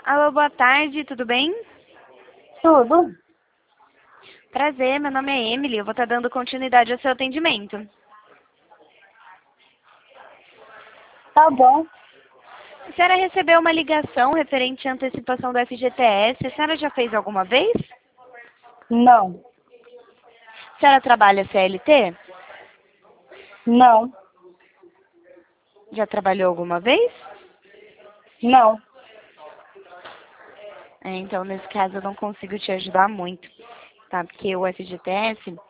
Alô, boa tarde, tudo bem? Tudo? Prazer, meu nome é Emily, eu vou estar dando continuidade ao seu atendimento. Tá bom. A senhora recebeu uma ligação referente à antecipação do FGTS, a senhora já fez alguma vez? Não. A senhora trabalha CLT? Não. Já trabalhou alguma vez? Não. Então, nesse caso, eu não consigo te ajudar muito, tá? Porque o FGTS,